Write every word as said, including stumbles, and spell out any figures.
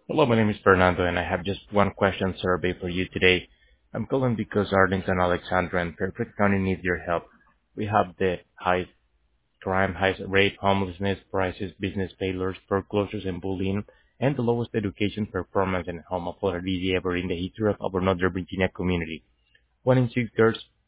Hello, my name is Fernando, and I have just one question survey for you today. I'm calling because Arlington, Alexandra, and Fairfield County need your help. We have the high crime, high rate, homelessness, prices, business failures, foreclosures, and bullying, and the lowest education performance and home affordability ever in the history of our Northern Virginia community. One in six girls